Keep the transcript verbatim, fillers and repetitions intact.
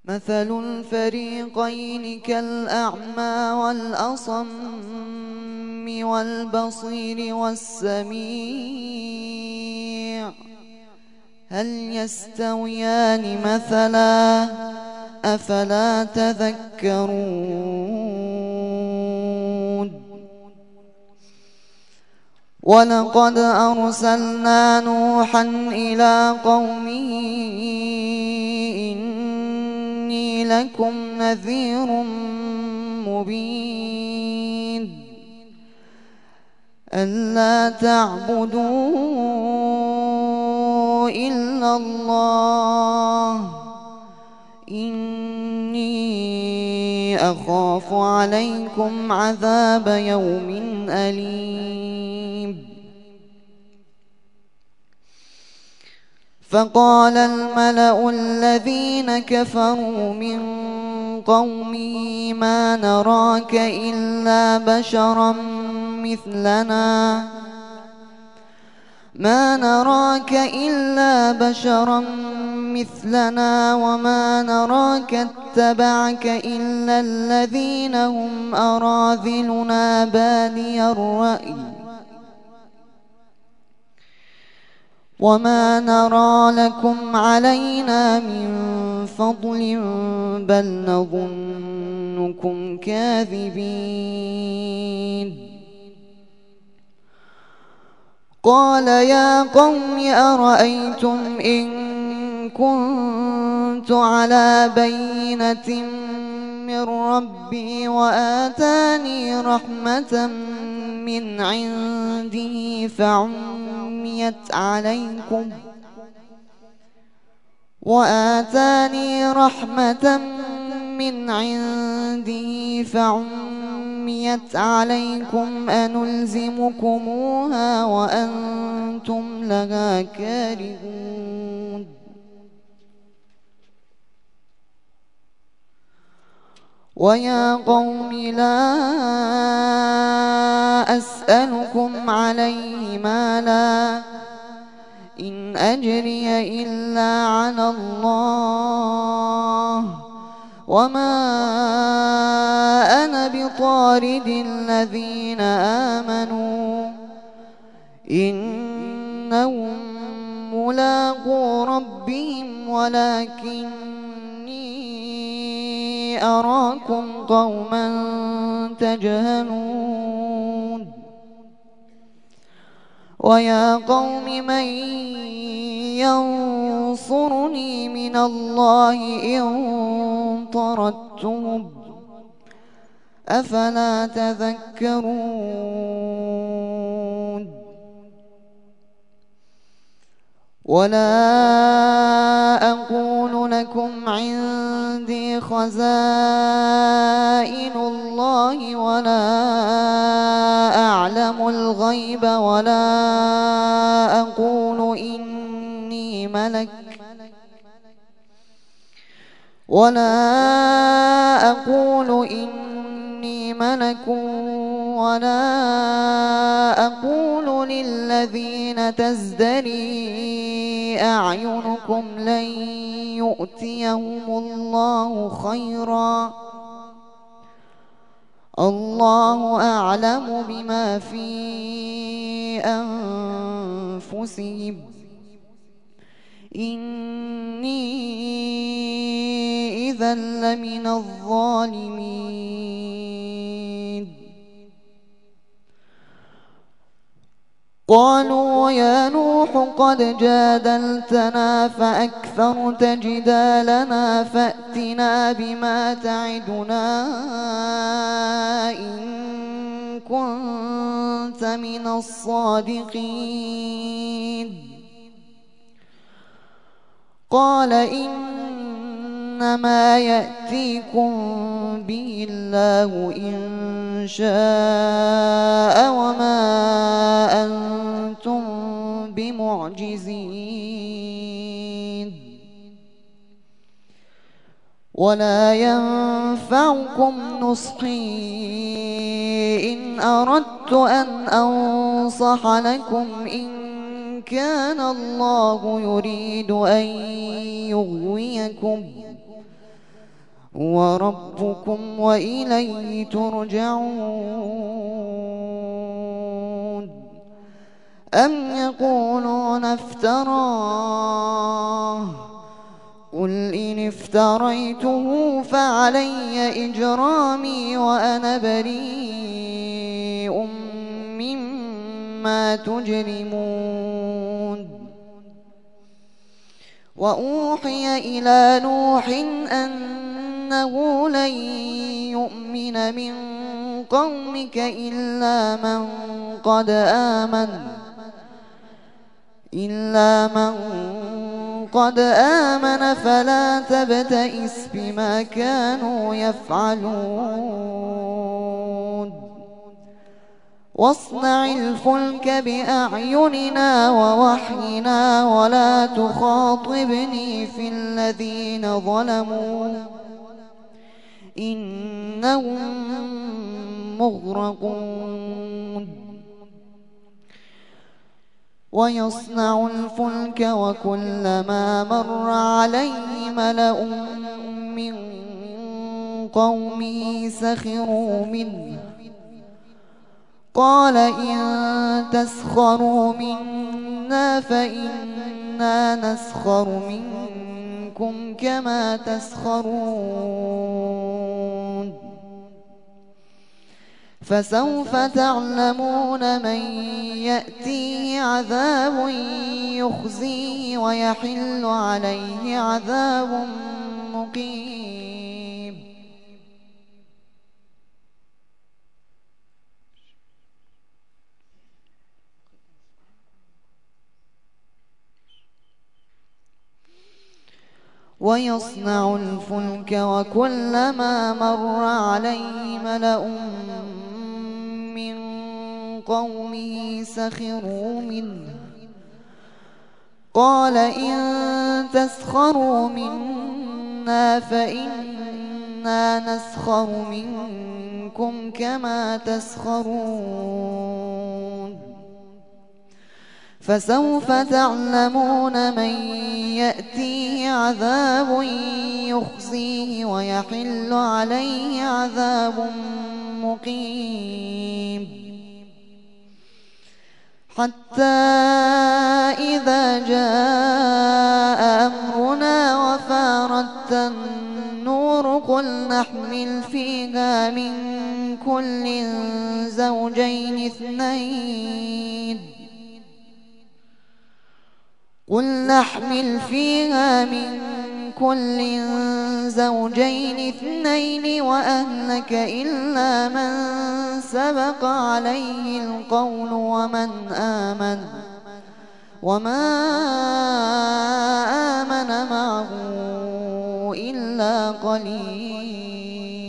مثل الفريقين كالأعمى والأصم والبصير والسميع هل يستويان مثلا أفلا تذكرون ولقد أرسلنا نوحا إلى قومه إني لكم نذير مبين ألا تعبدوا إلا الله إني أخاف عليكم عذاب يوم أليم فقال الملأ الذين كفروا من قومه ما نراك إلا بشرا مثلنا ما نراك إلا بشرا مثلنا وما نراك اتبعك إلا الذين هم أراذلنا بادي الرأي وما نرى لكم علينا من فضل بل نظنكم كاذبين قال يا قوم أرأيتم إن كنت على بينة من ربي وآتاني رحمة من عنده فعميت عليكم وآتاني رحمة من عنده فعميت عليكم أنلزمكموها وأنتم لها كارهون ويا قوم لا أسألكم عليه مالا إن أجري إلا على الله وما أنا بطارد الذين آمنوا إنهم ملاقو ربهم ولكني أراكم قوما تجهلون ويا قوم من ينصرني من الله إن طردتهم أفلا تذكرون ولا أقول لكم عندي خزائن الله ولا أعلم الغيب ولا أقول إني ملك ولا أقول إني ملك ولا أقول للذين تزدري أعينكم لن يؤتيهم الله خيرا الله أعلم بما في أنفسهم إني إذا لمن الظالمين قالوا يا نوح قد جادلتنا فأكثرت جدالنا فأتنا بما تعدنا إن كنت من الصادقين قال إنما يأتيكم به الله إن شاء وما أنتم بمعجزين ولا ينفعكم نصحي إن أردت أن أنصح لكم إن كان الله يريد أن يغويكم وربكم وإليه ترجعون. أم يقولون افتراه قل إن افتريته فعلي إجرامي وأنا بريء مما تجرمون. وأوحي إلى نوح أنه لن يؤمن من قومك إلا من قد آمن إلا من قد آمن فلا تبتئس بما كانوا يفعلون. واصنع الفلك بأعيننا ووحينا ولا تخاطبني في الذين ظلموا إنهم مغرقون. ويصنع الفلك وكلما مر عليه ملأ من قومه سخروا منه قال إن تسخروا منا فإنا نسخر منكم كما تسخرون. فسوف تعلمون من يأتيه عذاب يخزيه ويحل عليه عذاب مقيم. ويصنع الفلك وكلما مر عليه ملأ من قومه سخروا منه قال إن تسخروا منا فإنا نسخر منكم كما تسخرون. فسوف تعلمون من يأتيه عذاب يخزيه ويحل عليه عذاب مقيم. حتى إذا جاء أمرنا وفارت النور قل نحمل فيها من كل زوجين اثنين قل نحمل فيها من كل زوجين اثنين وأهلك إلا من سبق عليه القول ومن آمن وما آمن معه إلا قليل.